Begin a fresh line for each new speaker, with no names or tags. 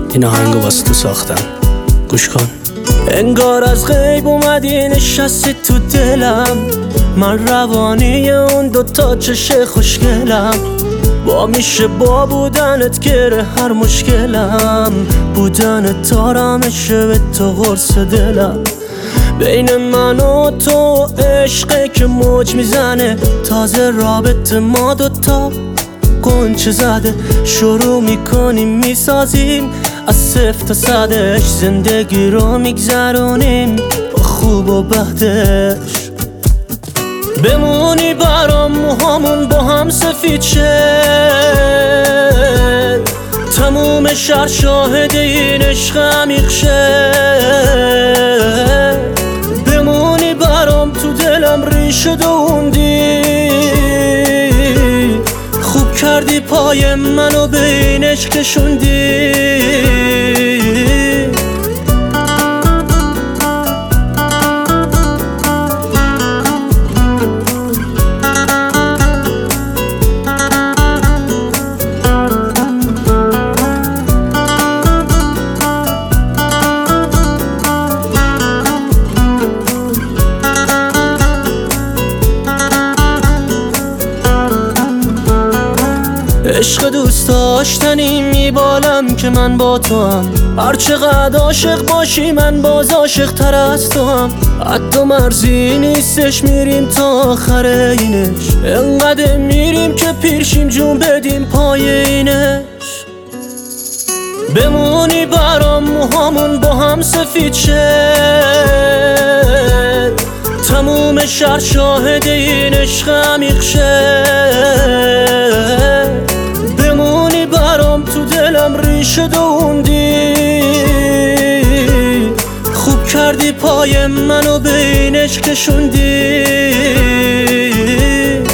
این آهنگو واسه تو ساختم، گوش کن. انگار از غیب اومدی نشستی تو دلم، من روانی اون دوتا چش خوشگلم. با میشه با بودنت گره هر مشکلم، بودنت آرامشه به تو قرص دلم. بین من و تو عشقه که موج میزنه، تازه رابطه ما دوتا گنچه زده. شروع میکنیم میسازیم از صفر تا صدش، زندگی رو میگذرونیم با خوب و بدش. بمونی برام موهامون با هم سفید شه، تموم شهر شاهد این عشق عمیق شه. بمونی برام تو دلم ریشه دووندی، خوب کردی پای منو به این عشق کشوندی. عشق دوست داشتنی میبالم که من با تو هم، هرچقدر عاشق باشی من باز عاشق تر از تو هم. حتی مرزی نیستش میریم تا آخر اینش، انقدر میریم که پیرشیم جون بدیم پای اینش. بمونی برام موهامون با هم سفید شه، تموم شهر شاهد این عشق عمیق شه. بمونی برام تو دلم ریشه دووندی، خوب کردی پای منو به این عشق کشوندی.